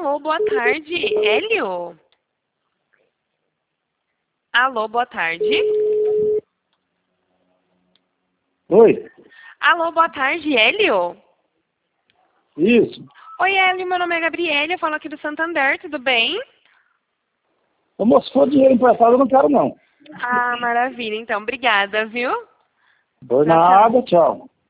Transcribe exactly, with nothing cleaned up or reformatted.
Alô, boa tarde, Hélio? Alô, boa tarde. Oi? Alô, boa tarde, Hélio? Isso. Oi, Hélio, meu nome é Gabriela, eu falo aqui do Santander, tudo bem? Ô, moço, se for dinheiro emprestado, eu não quero, não. Ah, maravilha, então, obrigada, viu? Foi Tchau, tchau. nada, tchau.